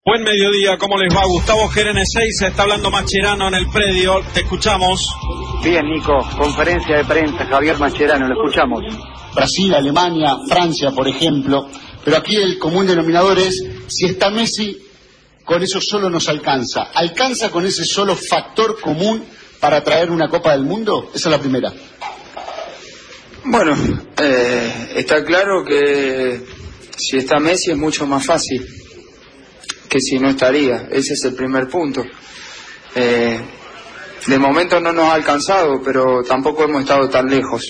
Buen mediodía, ¿cómo les va? Gustavo Gérenes 6, está hablando Mascherano en el predio, te escuchamos. Bien, Nico, conferencia de prensa, Javier Mascherano, lo escuchamos. Brasil, Alemania, Francia, por ejemplo, pero aquí el común denominador es, si está Messi, con eso solo nos alcanza. ¿Alcanza con ese solo factor común para traer una Copa del Mundo? Esa es la primera. Bueno, está claro que si está Messi es mucho más fácil que si no estaría. Ese es el primer punto. De momento no nos ha alcanzado, pero tampoco hemos estado tan lejos.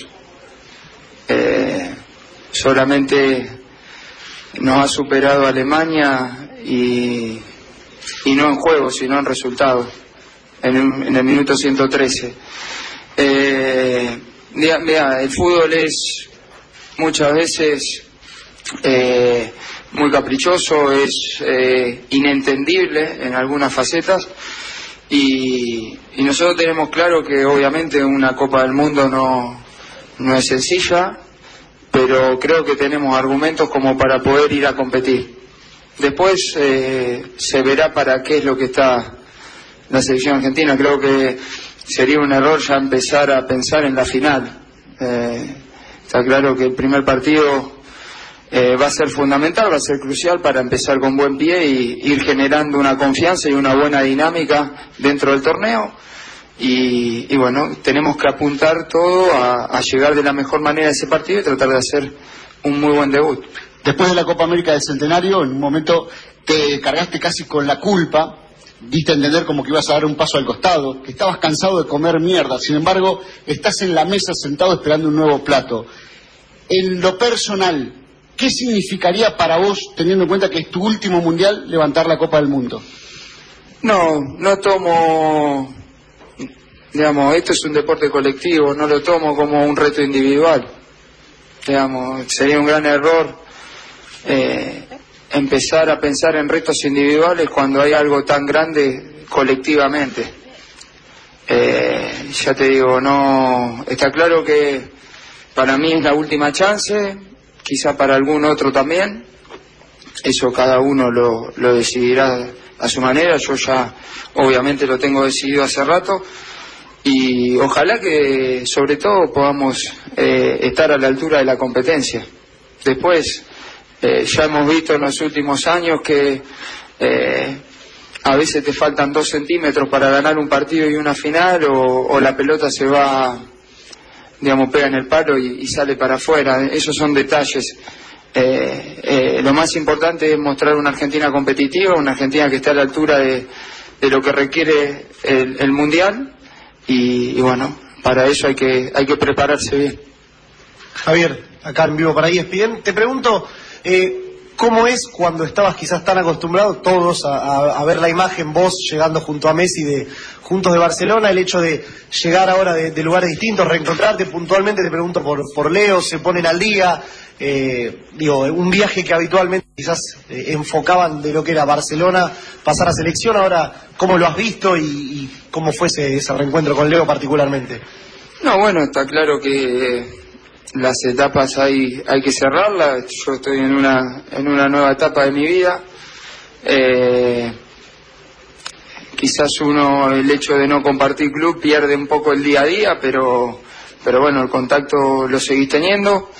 Solamente nos ha superado Alemania y no en juego, sino en resultado, en el minuto 113. Mira, el fútbol es muchas veces muy caprichoso, es inentendible en algunas facetas y nosotros tenemos claro que obviamente una Copa del Mundo no es sencilla, pero creo que tenemos argumentos como para poder ir a competir. Después se verá para qué es lo que está la selección argentina. Creo que sería un error ya empezar a pensar en la final. Está claro que el primer partido va a ser fundamental, va a ser crucial para empezar con buen pie y ir generando una confianza y una buena dinámica dentro del torneo. Y bueno, tenemos que apuntar todo a llegar de la mejor manera a ese partido y tratar de hacer un muy buen debut. Después de la Copa América del Centenario, en un momento te cargaste casi con la culpa, diste a entender como que ibas a dar un paso al costado, que estabas cansado de comer mierda, sin embargo, estás en la mesa sentado esperando un nuevo plato. En lo personal, ¿qué significaría para vos, teniendo en cuenta que es tu último mundial, levantar la Copa del Mundo? No tomo, digamos, esto es un deporte colectivo, no lo tomo como un reto individual. Digamos, sería un gran error empezar a pensar en retos individuales cuando hay algo tan grande colectivamente. Ya te digo, no, está claro que para mí es la última chance, quizá para algún otro también, eso cada uno lo decidirá a su manera. Yo ya obviamente lo tengo decidido hace rato y ojalá que sobre todo podamos estar a la altura de la competencia. Después ya hemos visto en los últimos años que a veces te faltan 2 centímetros para ganar un partido y una final, o la pelota se va, digamos, pega en el palo y sale para afuera. Esos son detalles. Lo más importante es mostrar una Argentina competitiva, una Argentina que está a la altura de lo que requiere el Mundial y bueno, para eso hay que prepararse bien. Javier, acá en vivo para ESPN, te pregunto, ¿cómo es cuando estabas quizás tan acostumbrados todos a ver la imagen, vos llegando junto a Messi juntos de Barcelona, el hecho de llegar ahora de lugares distintos, reencontrarte puntualmente? Te pregunto por Leo, se ponen al día, un viaje que habitualmente quizás enfocaban de lo que era Barcelona, pasar a selección, ahora ¿cómo lo has visto y cómo fue ese reencuentro con Leo particularmente? No, bueno, está claro que las etapas hay que cerrarlas. Yo estoy en una nueva etapa de mi vida. Quizás el hecho de no compartir club pierde un poco el día a día, pero bueno, el contacto lo seguís teniendo.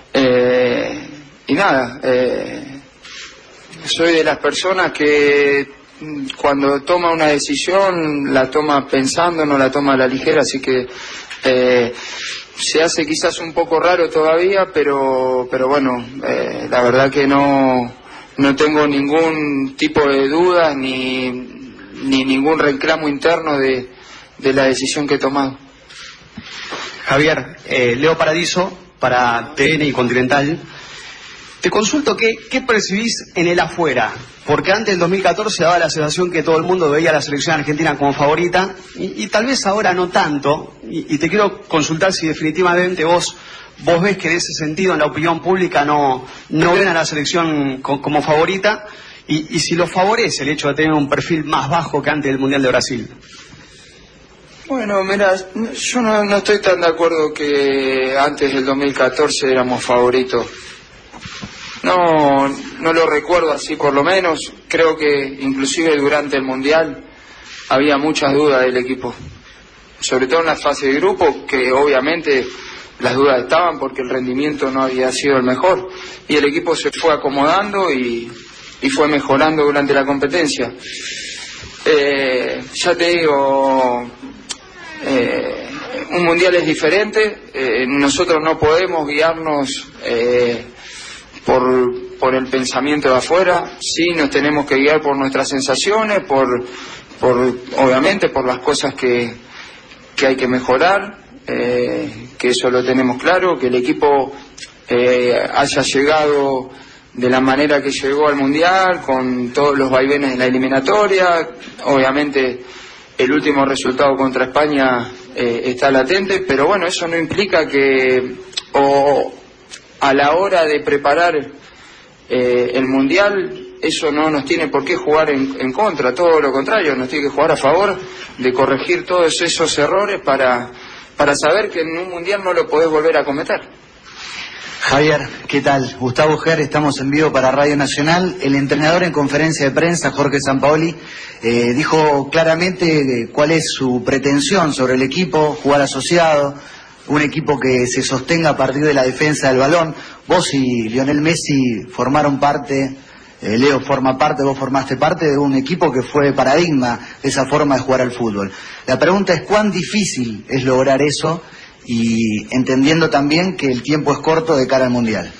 Y nada, soy de las personas que cuando toma una decisión la toma pensando, no la toma a la ligera, así que se hace quizás un poco raro todavía, pero bueno, la verdad que no tengo ningún tipo de duda ni ningún reclamo interno de la decisión que he tomado. Javier, Leo Paradiso para TN y Continental. Te consulto qué percibís en el afuera, porque antes del 2014 daba la sensación que todo el mundo veía a la selección argentina como favorita y tal vez ahora no tanto, y te quiero consultar si definitivamente vos ves que en ese sentido en la opinión pública no ven a la selección como favorita y si lo favorece el hecho de tener un perfil más bajo que antes del Mundial de Brasil. Bueno, mira, yo no estoy tan de acuerdo que antes del 2014 éramos favoritos. No lo recuerdo así, por lo menos. Creo que inclusive durante el Mundial había muchas dudas del equipo, sobre todo en la fase de grupo, que obviamente las dudas estaban porque el rendimiento no había sido el mejor, y el equipo se fue acomodando y fue mejorando durante la competencia. Ya te digo, un Mundial es diferente. Nosotros no podemos guiarnos por el pensamiento de afuera. Sí, nos tenemos que guiar por nuestras sensaciones, obviamente por las cosas que hay que mejorar, que eso lo tenemos claro, que el equipo haya llegado de la manera que llegó al Mundial, con todos los vaivenes de la eliminatoria. Obviamente el último resultado contra España está latente, pero bueno, eso no implica que a la hora de preparar el Mundial, eso no nos tiene por qué jugar en contra, todo lo contrario, nos tiene que jugar a favor de corregir todos esos errores para saber que en un Mundial no lo podés volver a cometer. Javier, ¿qué tal? Gustavo Ger, estamos en vivo para Radio Nacional. El entrenador en conferencia de prensa, Jorge Sampaoli, dijo claramente cuál es su pretensión sobre el equipo, jugar asociado, un equipo que se sostenga a partir de la defensa del balón. Vos y Lionel Messi formaron parte, Leo forma parte, vos formaste parte de un equipo que fue paradigma de esa forma de jugar al fútbol. La pregunta es cuán difícil es lograr eso, y entendiendo también que el tiempo es corto de cara al Mundial.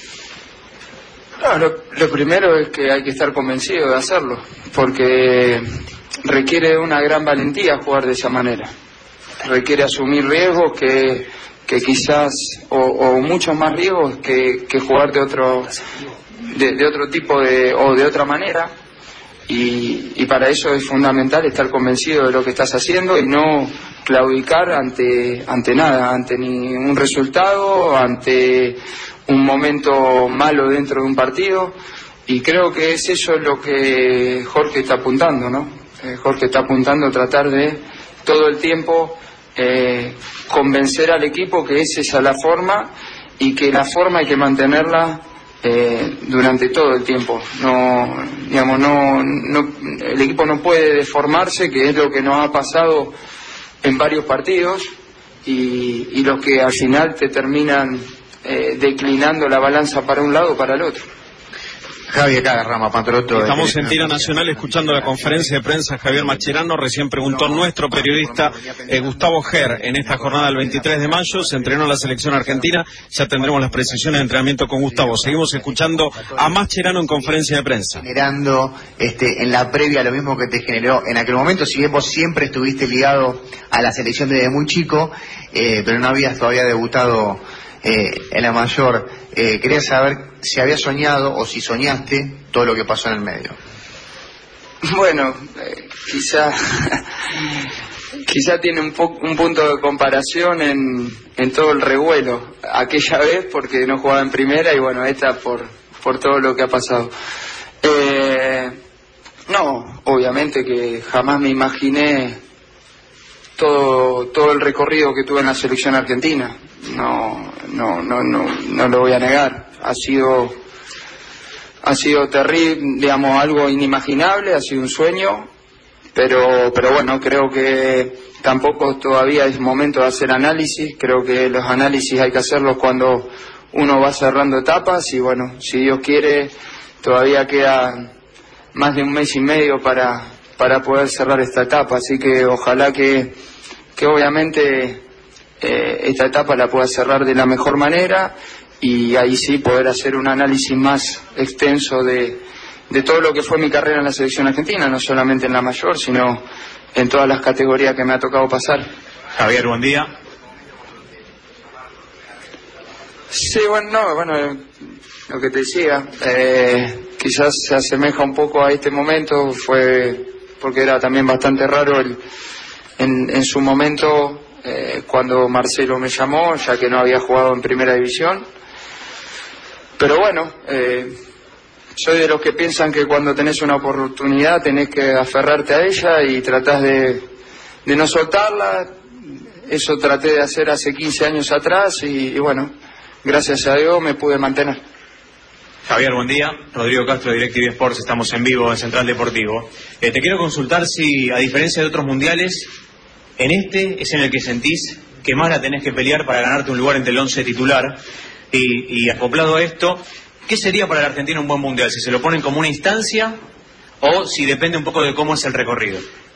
No, lo primero es que hay que estar convencido de hacerlo, porque requiere una gran valentía jugar de esa manera. Requiere asumir riesgos que quizás, o muchos más riesgos que jugar de otro tipo o de otra manera. Y para eso es fundamental estar convencido de lo que estás haciendo y no claudicar ante nada, ante ningún resultado, ante un momento malo dentro de un partido. Y creo que es eso lo que Jorge está apuntando, ¿no? Jorge está apuntando a tratar de todo el tiempo convencer al equipo que es esa la forma, y que la forma hay que mantenerla durante todo el tiempo. El equipo no puede deformarse, que es lo que nos ha pasado en varios partidos, y los que al final te terminan declinando la balanza para un lado o para el otro. Javier Rama Patroto. Estamos en Tiro Nacional escuchando la conferencia de prensa. Javier Mascherano, recién preguntó nuestro periodista Gustavo Ger, en esta jornada del 23 de mayo se entrenó la selección argentina. Ya tendremos las precisiones de entrenamiento con Gustavo. Seguimos escuchando a Mascherano en conferencia de prensa. Generando en la previa lo mismo que te generó en aquel momento, si bien vos siempre estuviste ligado a la selección desde muy chico, pero no habías todavía debutado en la mayor. Quería saber si habías soñado o si soñaste todo lo que pasó en el medio. Bueno, quizá tiene un punto de comparación en todo el revuelo. Aquella vez porque no jugaba en primera, y bueno, esta por todo lo que ha pasado. No, obviamente que jamás me imaginé todo el recorrido que tuve en la selección argentina. No lo voy a negar. Ha sido terrible, digamos, algo inimaginable, ha sido un sueño, pero bueno, creo que tampoco todavía es momento de hacer análisis. Creo que los análisis hay que hacerlos cuando uno va cerrando etapas, y bueno, si Dios quiere, todavía queda más de un mes y medio para poder cerrar esta etapa, así que ojalá que obviamente esta etapa la pueda cerrar de la mejor manera, y ahí sí poder hacer un análisis más extenso de todo lo que fue mi carrera en la selección argentina, no solamente en la mayor, sino en todas las categorías que me ha tocado pasar. Javier, buen día. Sí, bueno, lo que te decía, quizás se asemeja un poco a este momento, fue porque era también bastante raro en su momento, cuando Marcelo me llamó, ya que no había jugado en primera división. Pero bueno, soy de los que piensan que cuando tenés una oportunidad tenés que aferrarte a ella y tratás de no soltarla. Eso traté de hacer hace 15 años atrás, y bueno, gracias a Dios me pude mantener. Javier, buen día. Rodrigo Castro, DirecTV Sports, estamos en vivo en Central Deportivo. Te quiero consultar si, a diferencia de otros mundiales, en este es en el que sentís que más la tenés que pelear para ganarte un lugar entre el 11 titular. Y acoplado a esto, ¿qué sería para la Argentina un buen mundial? ¿Si se lo ponen como una instancia o si depende un poco de cómo es el recorrido?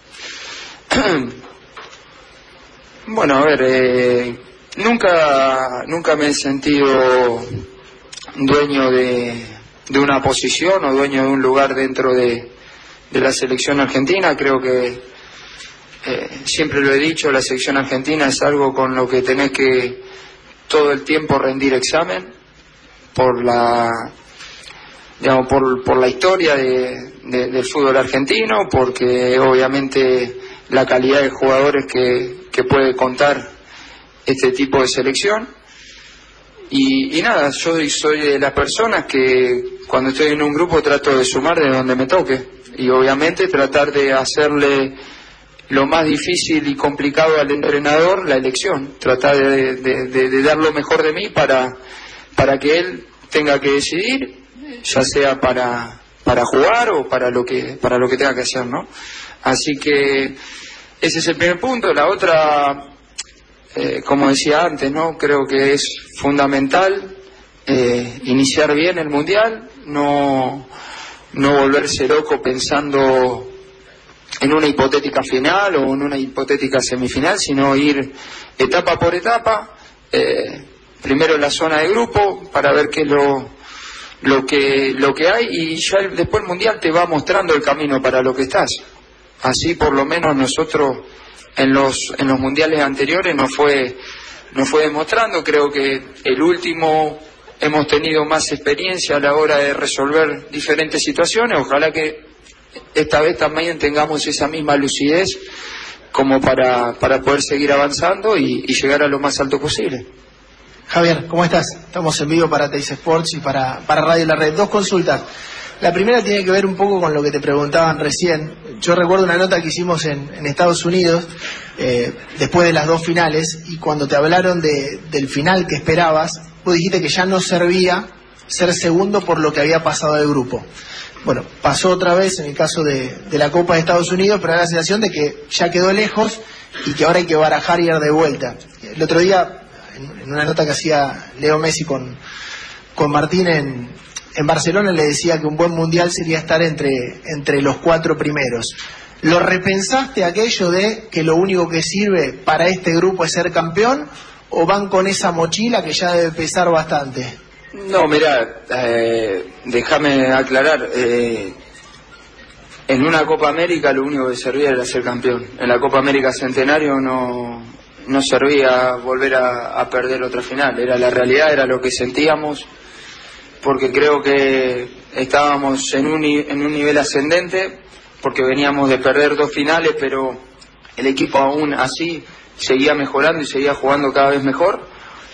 Bueno, a ver, nunca me he sentido dueño de una posición o dueño de un lugar dentro de la selección argentina. Creo que siempre lo he dicho, la selección argentina es algo con lo que tenés que todo el tiempo rendir examen por la historia del fútbol argentino, porque obviamente la calidad de jugadores que puede contar este tipo de selección. Y nada, yo soy de las personas que cuando estoy en un grupo trato de sumar de donde me toque, y obviamente tratar de hacerle lo más difícil y complicado al entrenador la elección, tratar de dar lo mejor de mí para que él tenga que decidir, ya sea para jugar o para lo que tenga que hacer, ¿no? Así que ese es el primer punto. La otra, como decía antes, ¿no? Creo que es fundamental iniciar bien el mundial, no volverse loco pensando en una hipotética final o en una hipotética semifinal, sino ir etapa por etapa, primero en la zona de grupo para ver qué es lo que hay, y ya después el mundial te va mostrando el camino para lo que estás. Así por lo menos nosotros en los mundiales anteriores nos fue demostrando. Creo que el último hemos tenido más experiencia a la hora de resolver diferentes situaciones. Ojalá que esta vez también tengamos esa misma lucidez como para poder seguir avanzando y llegar a lo más alto posible. Javier, ¿cómo estás? Estamos en vivo para Teis Sports y para Radio La Red. Dos consultas. La primera tiene que ver un poco con lo que te preguntaban recién. Yo recuerdo una nota que hicimos en Estados Unidos, después de las dos finales, y cuando te hablaron del final que esperabas, vos dijiste que ya no servía ser segundo por lo que había pasado del grupo. Bueno, pasó otra vez en el caso de la Copa de Estados Unidos, pero da la sensación de que ya quedó lejos y que ahora hay que barajar y ir de vuelta. El otro día, en una nota que hacía Leo Messi con Martín en Barcelona, le decía que un buen mundial sería estar entre los cuatro primeros. ¿Lo repensaste aquello de que lo único que sirve para este grupo es ser campeón, o van con esa mochila que ya debe pesar bastante? No, mirá, déjame aclarar, en una Copa América lo único que servía era ser campeón. En la Copa América Centenario no servía volver a perder otra final, era la realidad, era lo que sentíamos, porque creo que estábamos en un nivel ascendente, porque veníamos de perder dos finales, pero el equipo aún así seguía mejorando y seguía jugando cada vez mejor,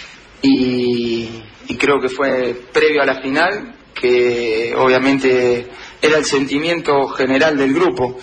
y creo que fue previo a la final, que obviamente era el sentimiento general del grupo.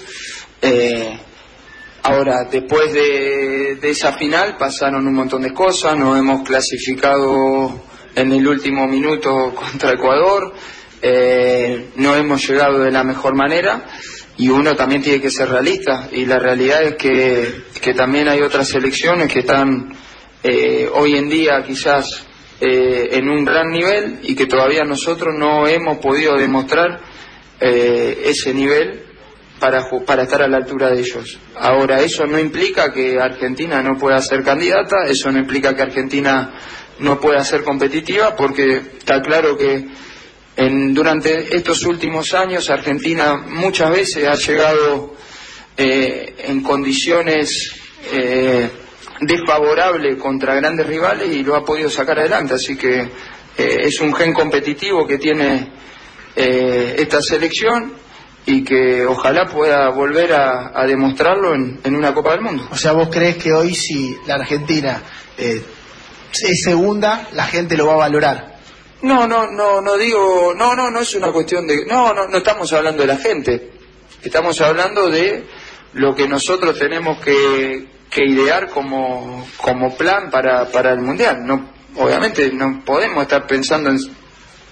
Ahora, después de esa final pasaron un montón de cosas, nos hemos clasificado en el último minuto contra Ecuador, no hemos llegado de la mejor manera, y uno también tiene que ser realista, y la realidad es que también hay otras selecciones que están hoy en día quizás en un gran nivel, y que todavía nosotros no hemos podido demostrar ese nivel para estar a la altura de ellos. Ahora, eso no implica que Argentina no pueda ser candidata, eso no implica que Argentina no pueda ser competitiva, porque está claro que durante estos últimos años Argentina muchas veces ha llegado en condiciones desfavorables contra grandes rivales y lo ha podido sacar adelante. Así que es un gen competitivo que tiene esta selección, y que ojalá pueda volver a demostrarlo en una Copa del Mundo. O sea, ¿vos crees que hoy, si la Argentina es segunda, la gente lo va a valorar? No digo, no es una cuestión de, no estamos hablando de la gente, estamos hablando de lo que nosotros tenemos que idear como plan para el mundial. No, obviamente no podemos estar pensando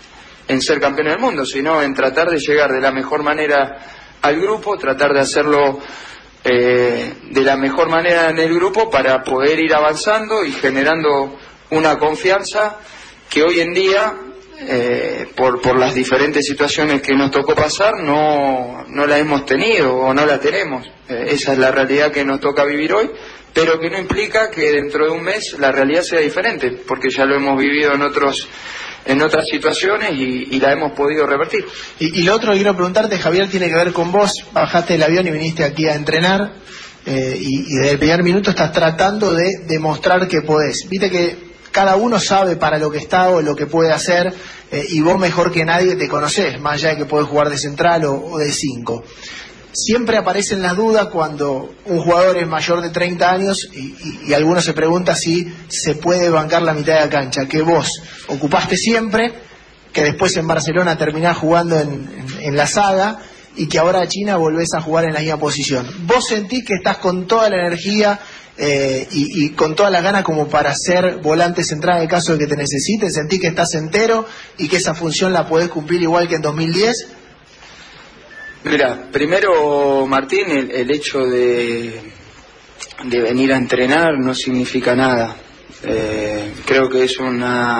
en ser campeón del mundo, sino en tratar de llegar de la mejor manera al grupo, tratar de hacerlo de la mejor manera en el grupo para poder ir avanzando y generando una confianza que hoy en día, por las diferentes situaciones que nos tocó pasar, no la hemos tenido o no la tenemos. Esa es la realidad que nos toca vivir hoy, pero que no implica que dentro de un mes la realidad sea diferente, porque ya lo hemos vivido en otras situaciones y la hemos podido revertir. Y lo otro que quiero preguntarte, Javier, tiene que ver con vos. Bajaste del avión y viniste aquí a entrenar, y desde el primer minuto estás tratando de demostrar que podés. Viste que cada uno sabe para lo que está o lo que puede hacer, y vos mejor que nadie te conocés, más allá de que podés jugar de central o de 5. Siempre aparecen las dudas cuando un jugador es mayor de 30 años y alguno se pregunta si se puede bancar la mitad de la cancha, que vos ocupaste siempre, que después en Barcelona terminás jugando en la saga y que ahora a China volvés a jugar en la misma posición. ¿Vos sentís que estás con toda la energía y con todas las ganas como para ser volante central en el caso de que te necesiten? ¿Sentís que estás entero y que esa función la podés cumplir igual que en 2010? Mira, primero, Martín, el hecho de venir a entrenar no significa nada. Creo que es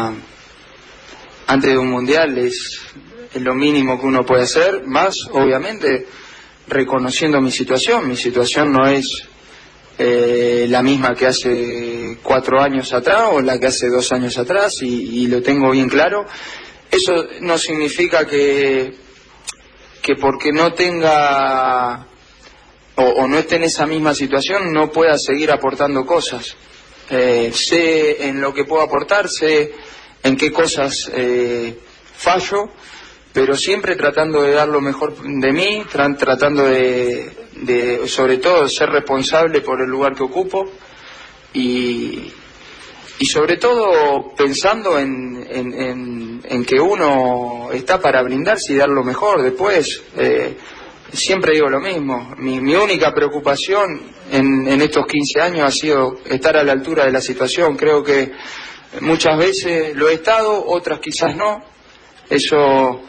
antes de un mundial es lo mínimo que uno puede hacer, más obviamente reconociendo mi situación. Mi situación no es la misma que hace 4 años atrás o la que hace 2 años atrás, y lo tengo bien claro. Eso no significa que porque no tenga o no esté en esa misma situación no pueda seguir aportando cosas. Sé en lo que puedo aportar, sé en qué cosas fallo, pero siempre tratando de dar lo mejor de mí, tratando de sobre todo ser responsable por el lugar que ocupo y sobre todo pensando en que uno está para brindarse y dar lo mejor. Después, siempre digo lo mismo, mi única preocupación en estos 15 años ha sido estar a la altura de la situación. Creo que muchas veces lo he estado, otras quizás no. Eso,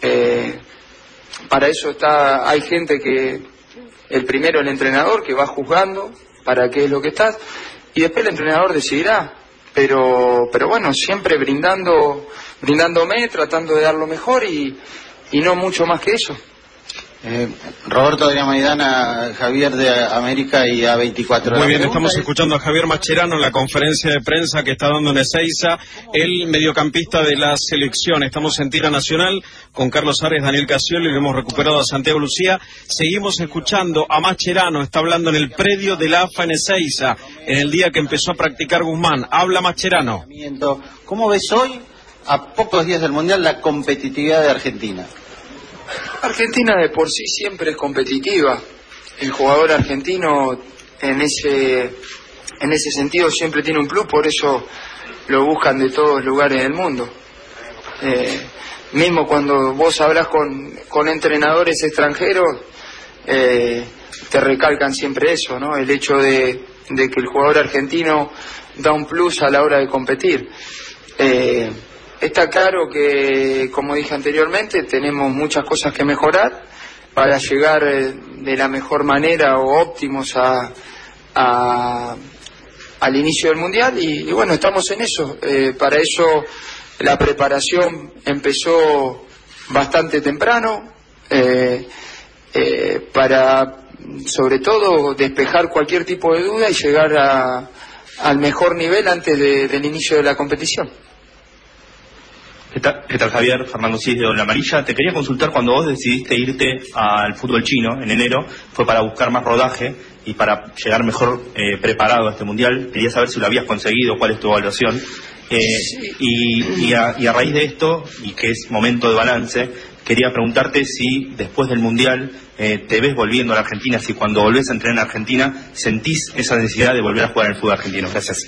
para eso hay gente que, el entrenador que va juzgando para qué es lo que estás, y después el entrenador decidirá. Pero bueno, siempre brindándome, tratando de dar lo mejor y no mucho más que eso. Roberto de Maidana, Javier de América y A24. Muy bien, estamos escuchando a Javier Mascherano en la conferencia de prensa que está dando en Ezeiza, el mediocampista de la selección. Estamos en Tira Nacional con Carlos Arias, Daniel Casiolo, y lo hemos recuperado a Santiago Lucía. Seguimos escuchando a Mascherano, está hablando en el predio de la AFA en Ezeiza, en el día que empezó a practicar Guzmán. Habla Mascherano. ¿Cómo ves hoy, a pocos días del Mundial, la competitividad de Argentina? Argentina de por sí siempre es competitiva. El jugador argentino en ese sentido siempre tiene un plus, por eso lo buscan de todos lugares del mundo. Mismo cuando vos hablas con entrenadores extranjeros, te recalcan siempre eso, ¿no? El hecho de que el jugador argentino da un plus a la hora de competir. Está claro que, como dije anteriormente, tenemos muchas cosas que mejorar para llegar de la mejor manera o óptimos al inicio del Mundial y bueno, estamos en eso. Para eso la preparación empezó bastante temprano, para sobre todo despejar cualquier tipo de duda y llegar al mejor nivel antes del inicio de la competición. ¿Qué tal, Javier? Fernando Cis de La Amarilla. Te quería consultar, cuando vos decidiste irte al fútbol chino en enero, fue para buscar más rodaje y para llegar mejor preparado a este Mundial. Quería saber si lo habías conseguido, cuál es tu evaluación. Y a raíz de esto, y que es momento de balance, quería preguntarte si después del Mundial te ves volviendo a la Argentina, si cuando volvés a entrenar en Argentina sentís esa necesidad de volver a jugar en el fútbol argentino. Gracias.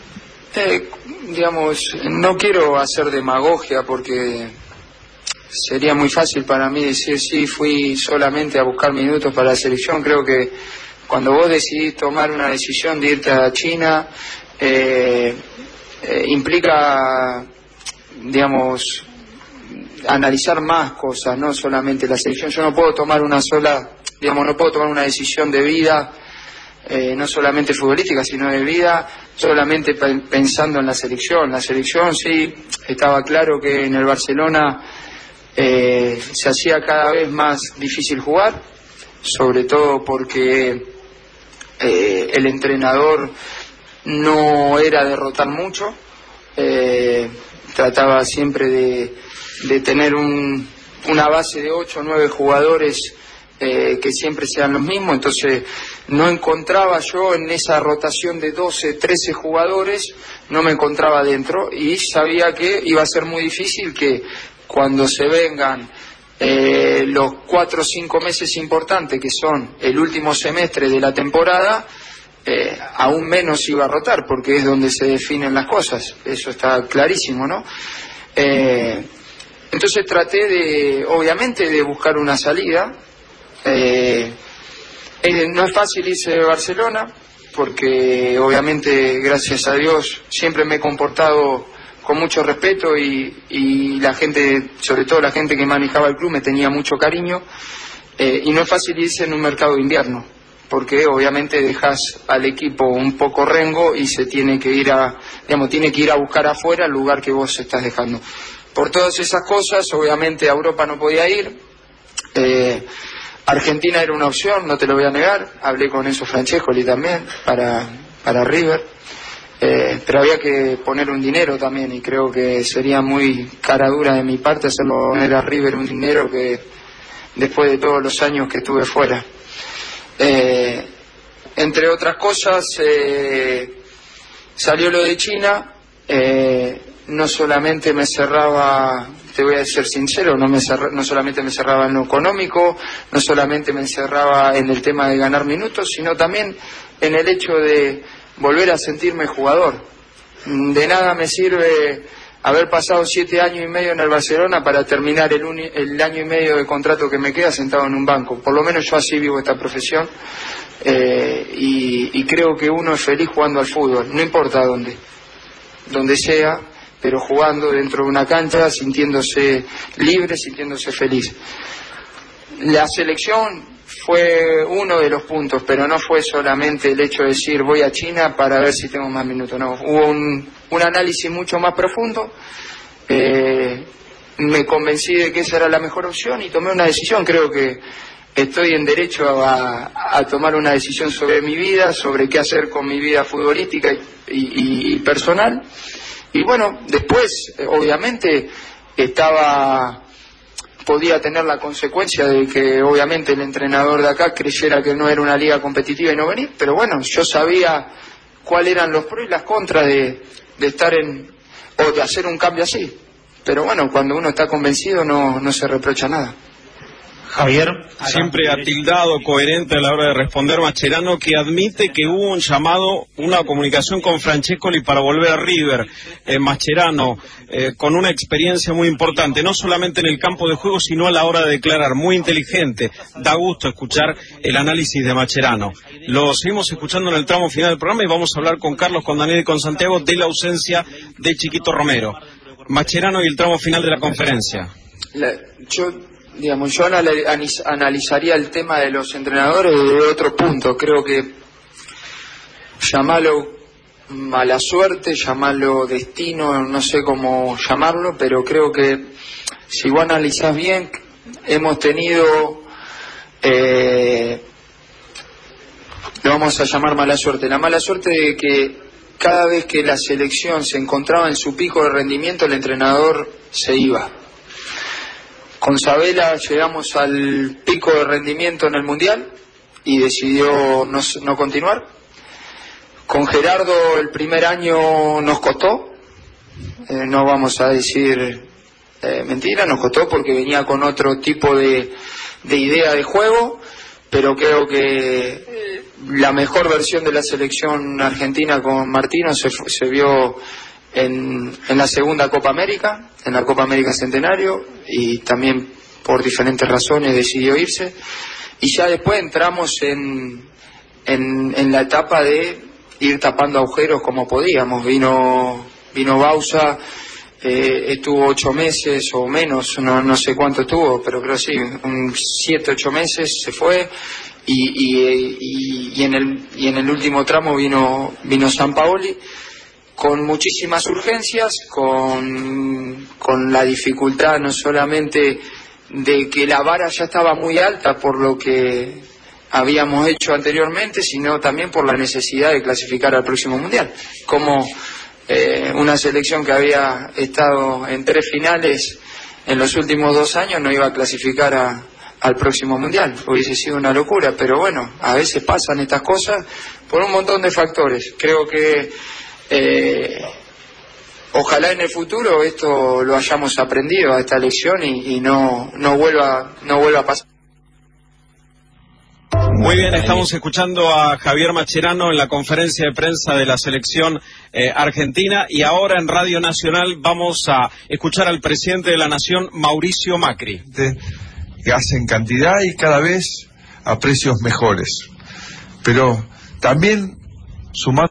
No quiero hacer demagogia porque sería muy fácil para mí decir sí, fui solamente a buscar minutos para la selección. Creo que cuando vos decidís tomar una decisión de irte a China, implica, analizar más cosas, no solamente la selección. Yo no puedo tomar una decisión de vida, no solamente futbolística, sino de vida, solamente pensando en la selección. La selección, sí, estaba claro que en el Barcelona se hacía cada vez más difícil jugar, sobre todo porque el entrenador no era derrotar mucho, trataba siempre de tener una base de 8 o 9 jugadores que siempre sean los mismos. Entonces no encontraba yo en esa rotación de 12, 13 jugadores, no me encontraba dentro, y sabía que iba a ser muy difícil que cuando se vengan los 4 o 5 meses importantes, que son el último semestre de la temporada, aún menos iba a rotar, porque es donde se definen las cosas, eso está clarísimo, ¿no? Entonces traté obviamente de buscar una salida. No es fácil irse de Barcelona, porque obviamente, gracias a Dios, siempre me he comportado con mucho respeto y la gente, sobre todo la gente que manejaba el club, me tenía mucho cariño, y no es fácil irse en un mercado de invierno, porque obviamente dejas al equipo un poco rengo y se tiene que ir a buscar afuera el lugar que vos estás dejando. Por todas esas cosas, obviamente a Europa no podía ir. Argentina era una opción, no te lo voy a negar. Hablé con Enzo Francescoli también para River, pero había que poner un dinero también, y creo que sería muy cara dura de mi parte hacerlo poner a River un dinero que después de todos los años que estuve fuera. Entre otras cosas, salió lo de China. No solamente me cerraba, te voy a ser sincero, no solamente me cerraba en lo económico, no solamente me encerraba en el tema de ganar minutos, sino también en el hecho de volver a sentirme jugador. De nada me sirve haber pasado 7 años y medio en el Barcelona para terminar el año y medio de contrato que me queda sentado en un banco. Por lo menos yo así vivo esta profesión, y creo que uno es feliz jugando al fútbol, no importa donde sea, pero jugando dentro de una cancha, sintiéndose libre, sintiéndose feliz. La selección fue uno de los puntos, pero no fue solamente el hecho de decir voy a China para ver si tengo más minutos, no, hubo un análisis mucho más profundo. Me convencí de que esa era la mejor opción y tomé una decisión. Creo que estoy en derecho a tomar una decisión sobre mi vida, sobre qué hacer con mi vida futbolística y personal. Y bueno, después, obviamente, podía tener la consecuencia de que, obviamente, el entrenador de acá creyera que no era una liga competitiva y no venir, pero bueno, yo sabía cuáles eran los pros y las contras de estar o de hacer un cambio así. Pero bueno, cuando uno está convencido no se reprocha nada. Javier, siempre ha tildado coherente a la hora de responder Mascherano, que admite que hubo un llamado, una comunicación con Francescoli para volver a River. Mascherano, con una experiencia muy importante, no solamente en el campo de juego, sino a la hora de declarar, muy inteligente. Da gusto escuchar el análisis de Mascherano. Lo seguimos escuchando en el tramo final del programa y vamos a hablar con Carlos, con Daniel y con Santiago de la ausencia de Chiquito Romero. Mascherano y el tramo final de la conferencia. Yo analizaría el tema de los entrenadores desde otro punto. Creo que llamarlo mala suerte, llamarlo destino, no sé cómo llamarlo, pero creo que si vos analizás bien, hemos tenido, lo vamos a llamar mala suerte, la mala suerte de que cada vez que la selección se encontraba en su pico de rendimiento, el entrenador se iba. Con Sabela llegamos al pico de rendimiento en el Mundial y decidió no continuar. Con Gerardo el primer año nos costó, no vamos a decir mentira, nos costó porque venía con otro tipo de idea de juego, pero creo que la mejor versión de la selección argentina con Martino se vio en la segunda Copa América, en la Copa América Centenario, y también por diferentes razones decidió irse. Y ya después entramos en la etapa de ir tapando agujeros como podíamos. Vino Bausa, estuvo 8 meses o menos, no sé cuánto estuvo, pero creo sí, 7, 8 meses se fue, y en el último tramo vino Sampaoli con muchísimas urgencias, con la dificultad no solamente de que la vara ya estaba muy alta por lo que habíamos hecho anteriormente, sino también por la necesidad de clasificar al próximo Mundial. Como una selección que había estado en 3 finales en los últimos 2 años no iba a clasificar al próximo Mundial. Hubiese sido una locura, pero bueno, a veces pasan estas cosas por un montón de factores. Creo que ojalá en el futuro esto lo hayamos aprendido a esta lección y no vuelva a pasar. Muy bien, estamos escuchando a Javier Mascherano en la conferencia de prensa de la selección argentina, y ahora en Radio Nacional vamos a escuchar al presidente de la Nación, Mauricio Macri. Gas en cantidad y cada vez a precios mejores, pero también sumando